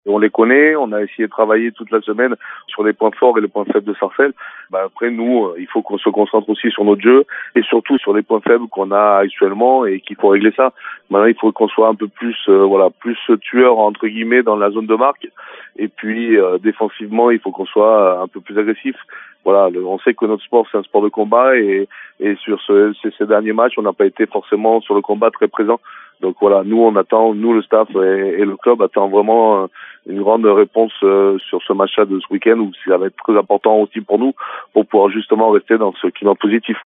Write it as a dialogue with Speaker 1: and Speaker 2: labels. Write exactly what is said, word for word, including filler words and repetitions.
Speaker 1: On les connaît, on a essayé de travailler toute la semaine sur les points forts et les points faibles de Sarcelles. Bah après, nous, il faut qu'on se concentre aussi sur notre jeu et surtout sur les points faibles qu'on a actuellement et qu'il faut régler ça. Maintenant, il faut qu'on soit un peu plus, euh, voilà, plus tueur entre guillemets dans la zone de marque. Et puis euh, défensivement, il faut qu'on soit un peu plus agressif. Voilà, le, on sait que notre sport c'est un sport de combat et, et sur ce, ces, ces derniers matchs, on n'a pas été forcément sur le combat très présent. Donc voilà, nous on attend, nous le staff et, et le club attend vraiment une grande réponse euh, sur ce match-là de ce week-end où ça va être très important aussi pour nous pour pouvoir justement rester dans ce climat positif.